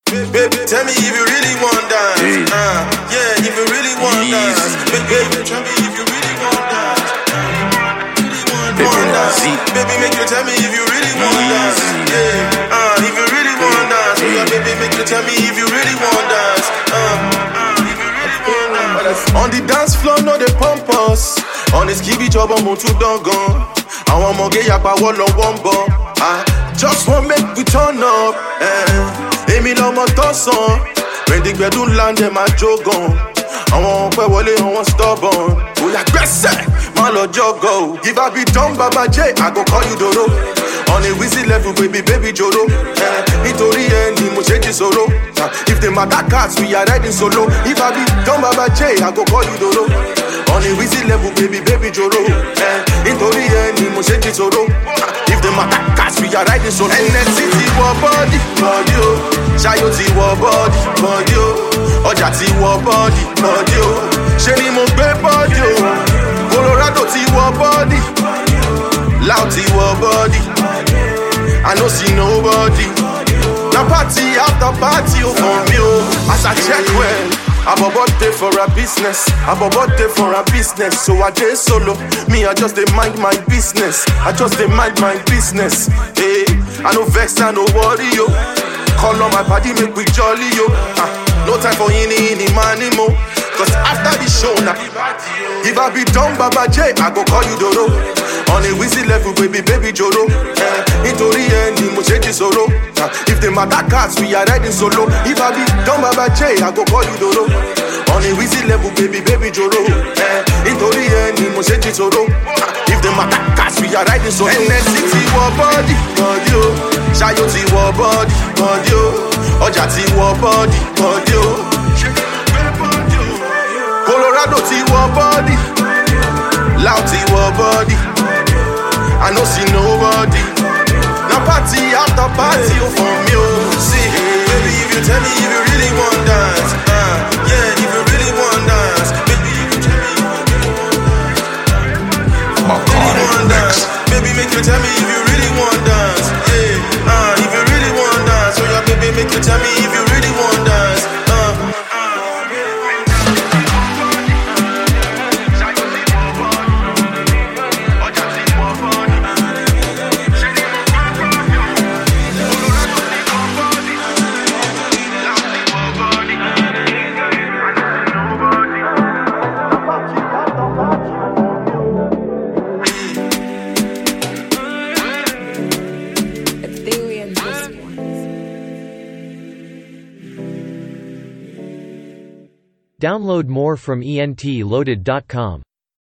Baby, tell me if you really want dance. Yeah, if you really want dance. Baby, tell me if you really want dance. Baby, make you tell me if you really want dance. Yeah, if you really want dance. Oh yeah, baby, make you tell me if you really want dance. On the dance floor, no they pump us. On the skibby job, I'm on too doggone. I want more gay, I want no one bomb. Just want make we turn up. Èmi lọmọ tó sàn. When the gbẹ̀dú land, dem a jogan. Àwọn pẹ́ wọlé, àwọn stubborn. Oya gbẹ́sẹ̀, má lọ jọgọ. If I be dumb Baba J, I go call you Doro. On a wheezy level, baby Joro. Nítorí ẹni mo ṣe jí solo. If the matter cats, we are riding solo. If I be dumb Baba J, I go call you Doro. On a wheezy level, baby Joro. Nítorí ẹni mo ṣe jí solo. If the matter cats, we are riding solo. NSC ti wọ body, body o. Ṣayó ti wọ body, body o. Ọjà ti wọ body, body o. Ṣé ni mo gbé body o. Colorado ti wọ body. Loud ti wọ body. I no see nobody. Na party after party oh for me oh. As I check well, Abobo dey for a business. Abobo dey for a business. So I dey solo. Me I just dey mind my business. I just dey mind my business. Hey, I no vex, I no worry yo. Call on my body, make we jolly yo. No time for any money mo. Cause after the show na if I be dumb Baba J, I go call you Doro. On a wheezy level, baby Joro. Nítorí ẹni mo ṣe jí solo. If the matter cats, we are riding solo. If I be dumb Baba J, I go call you Doro. On a wheezy level, baby Joro. Nítorí ẹni mo ṣe jí solo. If the matter cats, we are riding solo. NSC ti wọ body, body o. Ṣayó ti wọ body, body o. Ọjà ti wọ body, body o. Colorado ti wọ body. Loud ti wọ body. I no see nobody. Now party after party oh for me oh. See, baby if you tell me if you really want dance, yeah if you really want dance, baby if you tell me if you really want dance, baby make you tell me if you really want dance, yeah, if you really want dance, oh yeah baby make you tell me if you really want dance, Download more from entloaded.com.